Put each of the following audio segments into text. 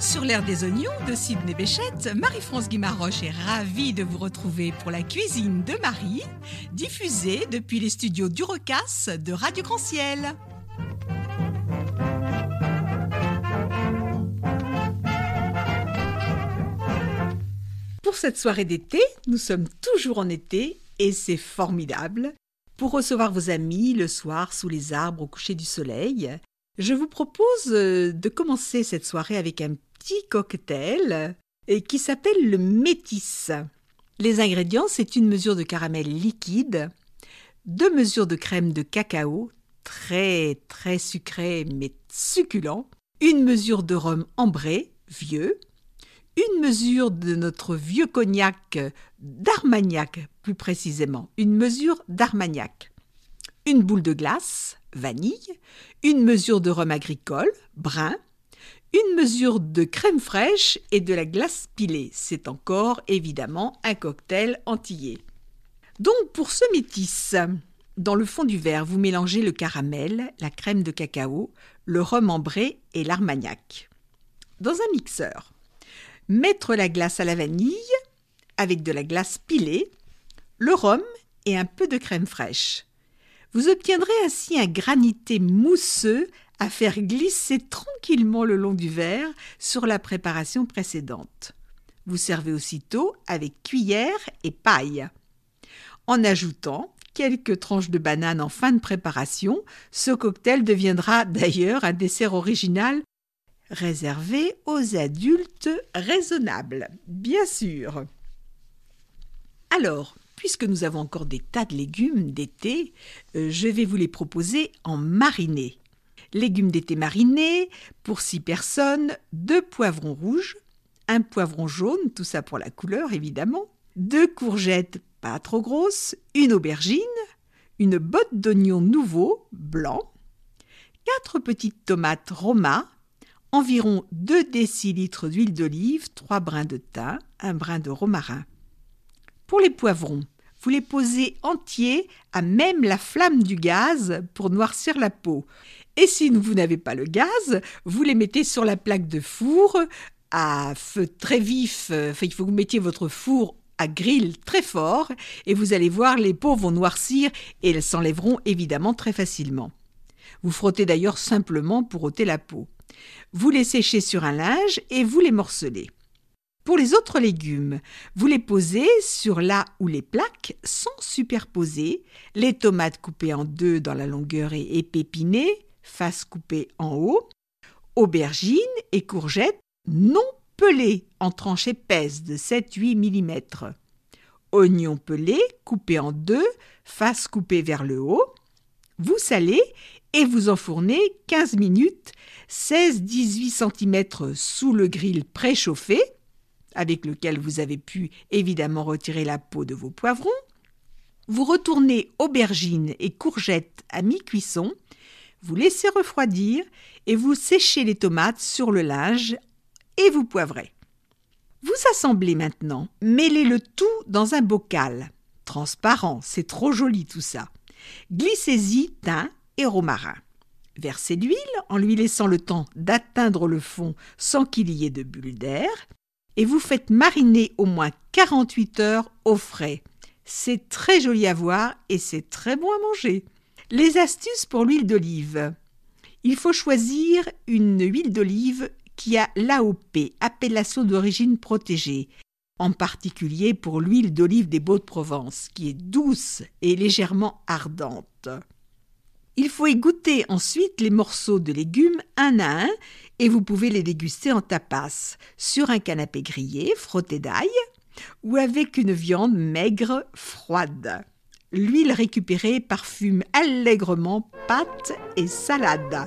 Sur l'air des oignons de Sydney Béchette, Marie-France Guimaroche est ravie de vous retrouver pour la cuisine de Marie, diffusée depuis les studios du Recas de Radio Grand Ciel. Pour cette soirée d'été, nous sommes toujours en été et c'est formidable. Pour recevoir vos amis le soir sous les arbres au coucher du soleil, je vous propose de commencer cette soirée avec un petit cocktail qui s'appelle le métis. Les ingrédients, c'est une mesure de caramel liquide, 2 mesures de crème de cacao, très très sucré mais succulent, 1 mesure de rhum ambré, vieux, 1 mesure de notre vieux cognac d'Armagnac, plus précisément, 1 mesure d'Armagnac, 1 boule de glace, vanille, 1 mesure de rhum agricole, brun, 1 mesure de crème fraîche et de la glace pilée. C'est encore, évidemment, un cocktail antillais. Donc, pour ce métis, dans le fond du verre, vous mélangez le caramel, la crème de cacao, le rhum ambré et l'Armagnac. Dans un mixeur, mettre la glace à la vanille avec de la glace pilée, le rhum et un peu de crème fraîche. Vous obtiendrez ainsi un granité mousseux à faire glisser tranquillement le long du verre sur la préparation précédente. Vous servez aussitôt avec cuillère et paille. En ajoutant quelques tranches de banane en fin de préparation, ce cocktail deviendra d'ailleurs un dessert original réservé aux adultes raisonnables, bien sûr. Alors, puisque nous avons encore des tas de légumes d'été, je vais vous les proposer en marinés. Légumes d'été marinés, pour 6 personnes, 2 poivrons rouges, 1 poivron jaune, tout ça pour la couleur évidemment, 2 courgettes pas trop grosses, 1 aubergine, une botte d'oignons nouveaux, blancs, 4 petites tomates Roma, environ 2 décilitres d'huile d'olive, 3 brins de thym, 1 brin de romarin. Pour les poivrons, vous les posez entiers à même la flamme du gaz pour noircir la peau. Et si vous n'avez pas le gaz, vous les mettez sur la plaque de four à feu très vif. Il faut que vous mettiez votre four à grill très fort et vous allez voir, les peaux vont noircir et elles s'enlèveront évidemment très facilement. Vous frottez d'ailleurs simplement pour ôter la peau. Vous les séchez sur un linge et vous les morcelez. Pour les autres légumes, vous les posez sur la ou les plaques sans superposer, les tomates coupées en 2 dans la longueur et épinées, face coupée en haut, aubergines et courgettes non pelées en tranches épaisses de 7-8 mm, oignons pelés coupés en 2, face coupée vers le haut. Vous salez et vous enfournez 15 minutes, 16-18 cm sous le grill préchauffé, avec lequel vous avez pu évidemment retirer la peau de vos poivrons. Vous retournez aubergines et courgettes à mi-cuisson, vous laissez refroidir et vous séchez les tomates sur le linge et vous poivrez. Vous assemblez maintenant, mêlez le tout dans un bocal. Transparent, c'est trop joli tout ça. Glissez-y thym et romarin. Versez l'huile en lui laissant le temps d'atteindre le fond sans qu'il y ait de bulles d'air. Et vous faites mariner au moins 48 heures au frais. C'est très joli à voir et c'est très bon à manger. Les astuces pour l'huile d'olive. Il faut choisir une huile d'olive qui a l'AOP, appellation d'origine protégée, en particulier pour l'huile d'olive des Baux-de-Provence, qui est douce et légèrement ardente. Il faut égoutter ensuite les morceaux de légumes un à un et vous pouvez les déguster en tapas, sur un canapé grillé, frotté d'ail, ou avec une viande maigre, froide. L'huile récupérée parfume allègrement pâtes et salade.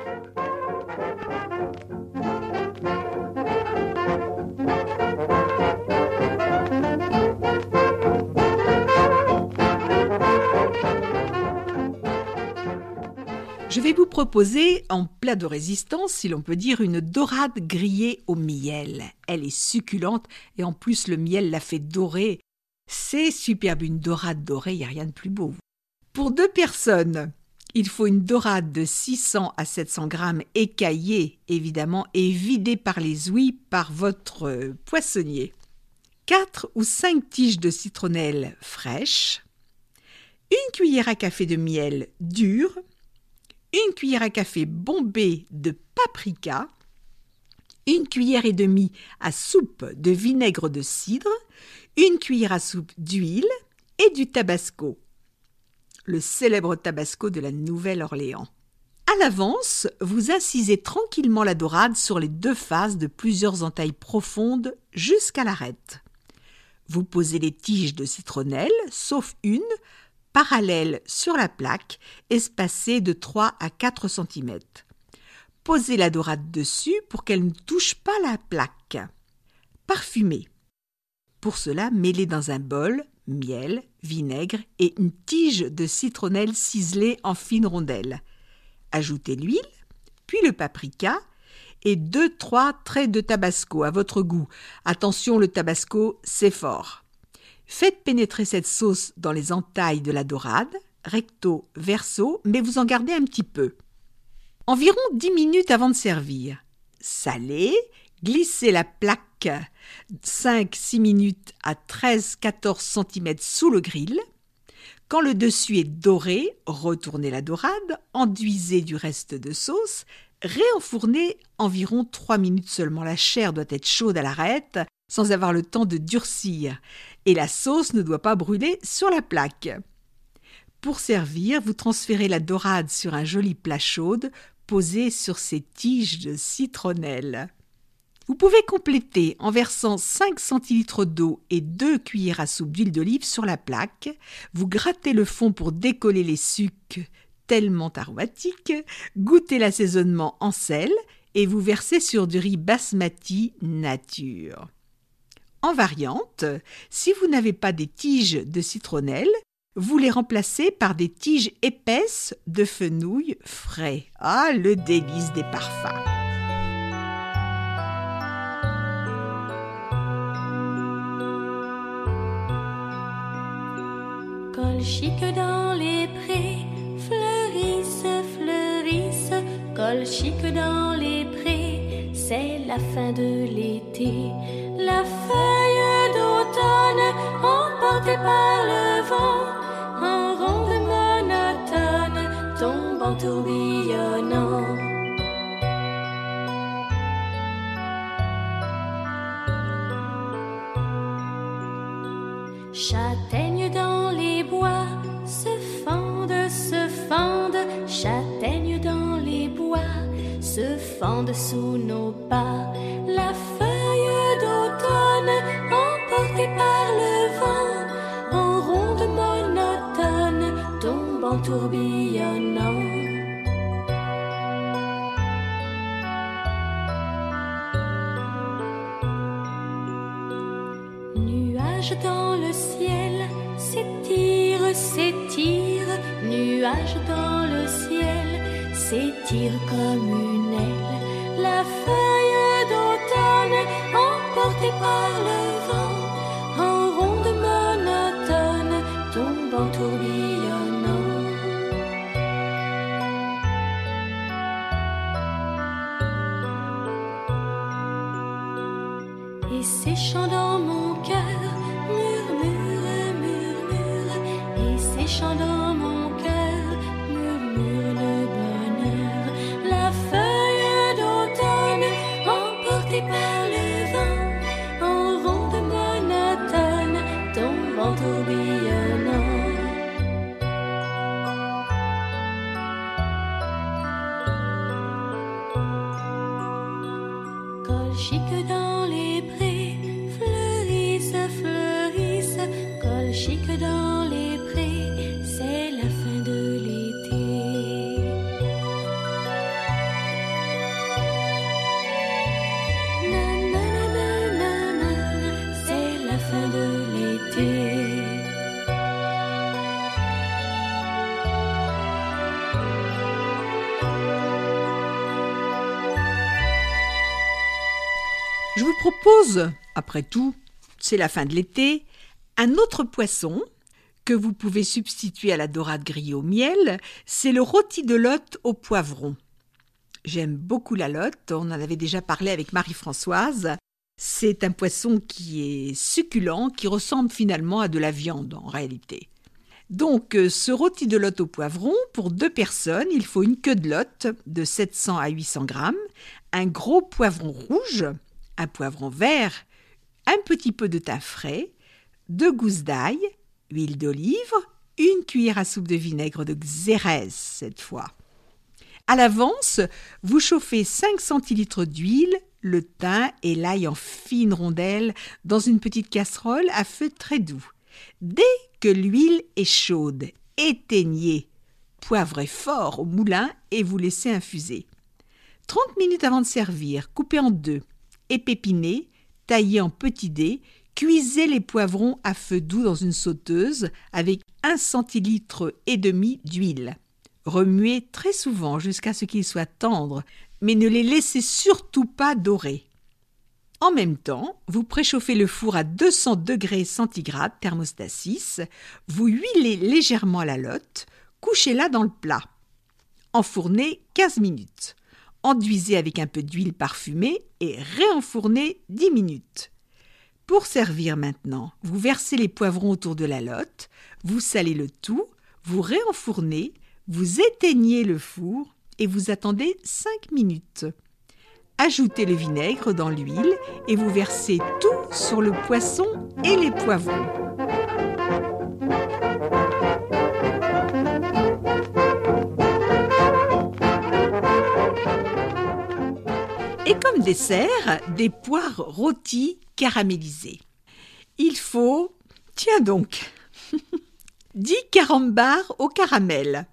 Je vais vous proposer en plat de résistance, si l'on peut dire, une dorade grillée au miel. Elle est succulente et en plus le miel la fait dorer. C'est superbe, une dorade dorée, il n'y a rien de plus beau. Pour 2 personnes, Il faut une dorade de 600 à 700 grammes écaillée, évidemment, et vidée par les ouïes par votre poissonnier. 4 ou 5 tiges de citronnelle fraîches, une cuillère à café de miel dur, une cuillère à café bombée de paprika, une cuillère et demie à soupe de vinaigre de cidre, une cuillère à soupe d'huile et du tabasco, le célèbre tabasco de la Nouvelle-Orléans. À l'avance, vous incisez tranquillement la dorade sur les 2 faces de plusieurs entailles profondes jusqu'à l'arête. Vous posez les tiges de citronnelle, sauf une, parallèles sur la plaque, espacée de 3 à 4 cm. Posez la dorade dessus pour qu'elle ne touche pas la plaque. Parfumez. Pour cela, mêlez dans un bol miel, vinaigre et une tige de citronnelle ciselée en fines rondelles. Ajoutez l'huile, puis le paprika et 2-3 traits de tabasco à votre goût. Attention, le tabasco, c'est fort. Faites pénétrer cette sauce dans les entailles de la dorade, recto, verso, mais vous en gardez un petit peu. Environ 10 minutes avant de servir. Salez, glissez la plaque 5-6 minutes à 13-14 cm sous le grill. Quand le dessus est doré, retournez la dorade, enduisez du reste de sauce, réenfournez environ 3 minutes seulement. La chair doit être chaude à l'arête, sans avoir le temps de durcir, et la sauce ne doit pas brûler sur la plaque. Pour servir, vous transférez la dorade sur un joli plat chaud posé sur ces tiges de citronnelle. Vous pouvez compléter en versant 5 centilitres d'eau et 2 cuillères à soupe d'huile d'olive sur la plaque. Vous grattez le fond pour décoller les sucs tellement aromatiques. Goûtez l'assaisonnement en sel et vous versez sur du riz basmati nature. En variante, si vous n'avez pas des tiges de citronnelle, vous les remplacez par des tiges épaisses de fenouil frais. Ah, le délice des parfums! Col chic dans les prés, fleurissent, fleurissent. Col chic dans les prés, c'est la fin de l'été. La feuille d'automne, emportée par le vent, en ronde monotone, tombe en tourbillonnant. Châtaignes dans les bois se fendent, châtaignes dans les bois se fendent sous nos pas. La feuille d'automne, emportée par le vent, en ronde monotone, tombe en tourbillonnant. Nuages dans le ciel s'étire, s'étire. Nuages dans le ciel s'étire comme une aile. La feuille d'automne, emportée par le vent, en ronde monotone, tombe en tourbillonnant. Et séchant dans mon cœur, murmure, murmure. Et séchant dans mon cœur, murmure le bonheur. La feuille d'automne, emportée par le vent, en ronde monotone, tombe en tourbillonnant. Col chic dans les prés, fleurissent, fleurissent. Col chic dans les prés, c'est la fin de l'été. Na na na na na, c'est la fin de l'été. Je vous propose, après tout, c'est la fin de l'été, un autre poisson que vous pouvez substituer à la dorade grillée au miel, c'est le rôti de lotte au poivron. J'aime beaucoup la lotte, on en avait déjà parlé avec Marie-Françoise. C'est un poisson qui est succulent, qui ressemble finalement à de la viande en réalité. Donc, ce rôti de lotte au poivron, pour 2 personnes, il faut une queue de lotte de 700 à 800 grammes, un gros poivron rouge, un poivron vert, un petit peu de thym frais, 2 gousses d'ail, huile d'olive, une cuillère à soupe de vinaigre de xérès cette fois. À l'avance, vous chauffez 5 centilitres d'huile, le thym et l'ail en fines rondelles dans une petite casserole à feu très doux. Dès que l'huile est chaude, éteignez, poivrez fort au moulin et vous laissez infuser. 30 minutes avant de servir, coupez en 2, épépinez, taillez en petits dés, cuisez les poivrons à feu doux dans une sauteuse avec 1,5 centilitre d'huile. Remuez très souvent jusqu'à ce qu'ils soient tendres, mais ne les laissez surtout pas dorer. En même temps, vous préchauffez le four à 200 degrés centigrades, thermostat 6, vous huilez légèrement la lotte, couchez-la dans le plat. Enfournez 15 minutes. Enduisez avec un peu d'huile parfumée et réenfournez 10 minutes. Pour servir maintenant, vous versez les poivrons autour de la lotte, vous salez le tout, vous réenfournez, vous éteignez le four et vous attendez 5 minutes. Ajoutez le vinaigre dans l'huile et vous versez tout sur le poisson et les poivrons. Et comme dessert, des poires rôties caramélisées. Il faut, tiens donc, 10 carambars au caramel,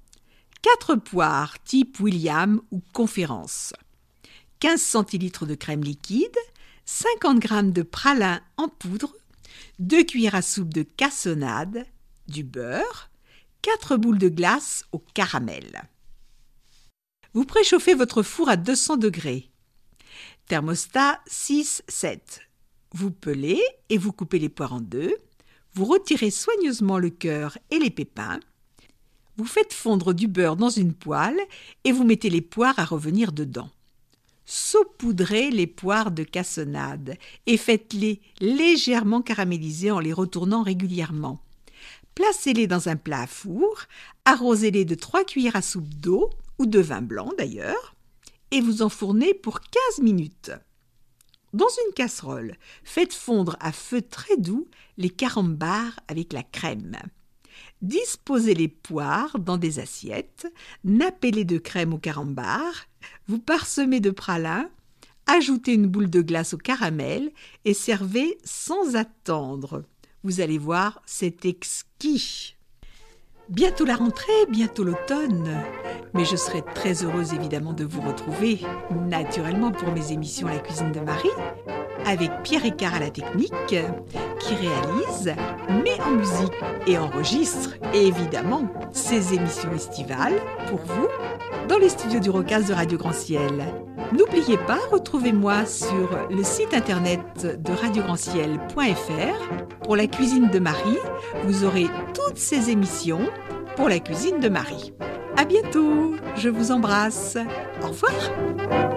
4 poires type William ou Conférence, 15 centilitres de crème liquide, 50 g de pralin en poudre, 2 cuillères à soupe de cassonade, du beurre, 4 boules de glace au caramel. Vous préchauffez votre four à 200 degrés. Thermostat 6-7. Vous pelez et vous coupez les poires en 2. Vous retirez soigneusement le cœur et les pépins. Vous faites fondre du beurre dans une poêle et vous mettez les poires à revenir dedans. Saupoudrez les poires de cassonade et faites-les légèrement caraméliser en les retournant régulièrement. Placez-les dans un plat à four, arrosez-les de 3 cuillères à soupe d'eau ou de vin blanc d'ailleurs, et vous enfournez pour 15 minutes. Dans une casserole, faites fondre à feu très doux les carambars avec la crème. Disposez les poires dans des assiettes, nappez-les de crème au carambar, vous parsemez de pralin, ajoutez une boule de glace au caramel et servez sans attendre. Vous allez voir, c'est exquis. Bientôt la rentrée, bientôt l'automne. Mais je serai très heureuse évidemment de vous retrouver, naturellement pour mes émissions La Cuisine de Marie, avec Pierre Écart à la technique, qui réalise, met en musique et enregistre, évidemment, ces émissions estivales pour vous, dans les studios du Rocaz de Radio Grand Ciel. N'oubliez pas, retrouvez-moi sur le site internet de radiograndciel.fr pour La Cuisine de Marie. Vous aurez toutes ces émissions pour La Cuisine de Marie. À bientôt, je vous embrasse. Au revoir.